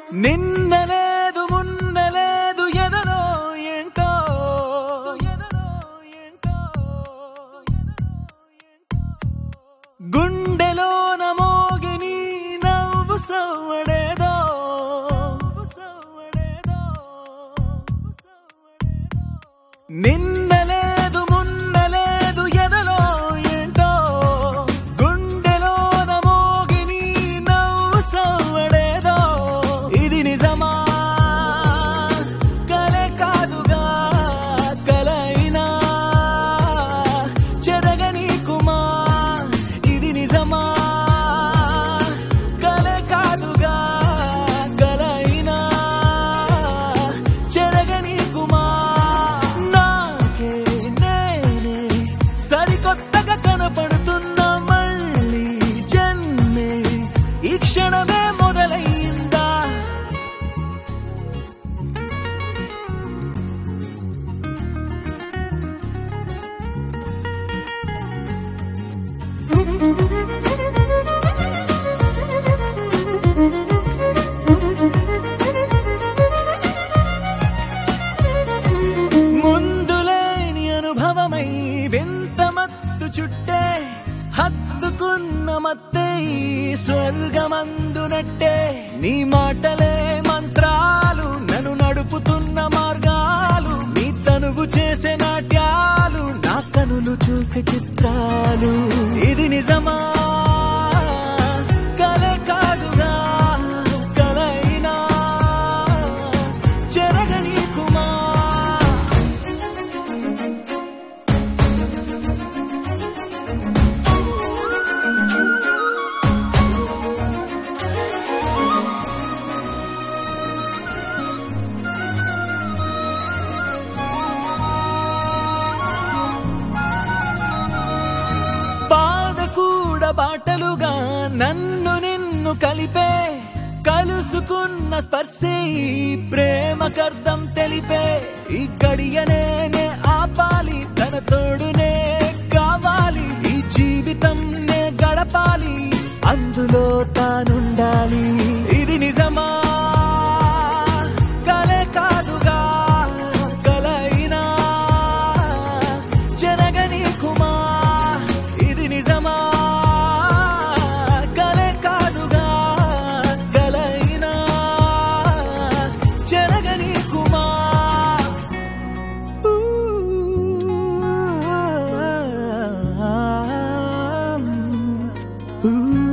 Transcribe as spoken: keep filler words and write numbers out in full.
నిన్న లేదు మున్న లేదు ఎదలో ఏంటో గుండెలోన మోగిని నవ్వు సవ్వడేదో నిన్న లేదు మున్న లేదు ఎదలో ఏంటో గుండెలోన మోగిని నవ్వు సవ్వడేదో ఇది నిజమా కలే కాదుగా కలైనా చెరగని కుమా ఇది నిజమా కలే కాదుగా కలైనా చెరగని కుమా నాకే నేనే సరికొత్తగా కనపడుతున్న మళ్ళీ జన్మే ఈ క్షణమే మొదలైందా ముందులేని అనుభవమై వింత మత్తు చుట్టే హత్తుకున్న మత్తే ఈ స్వర్గమందునట్టే నీ మాటలే మంత్రాలు నన్ను నడుపుతున్న మార్గాలు నీ తనువు చేసే నాట్యాలు నా కనులు చూసే చిత్రాలు ఇది నిజమా కలే కాదుగా కలైనా చెరగని కుమా బాధ కూడా బాటలుగా నన్ను నిన్ను కలిపే కలుసుకున్న స్పర్శే ఈ ప్రేమకర్థం తెలిపే ఈ గడియనే నే ఆపాలి తన తోడునే కావాలి ఈ జీవితం నే గడపాలి అందులో తానుండాలి ఇది నిజమా కలే కాదుగా కలైనా చెరగని కుమా ఇది నిజమా కలే కాదుగా కలైనా చెరగని కుమా ఊ ఊ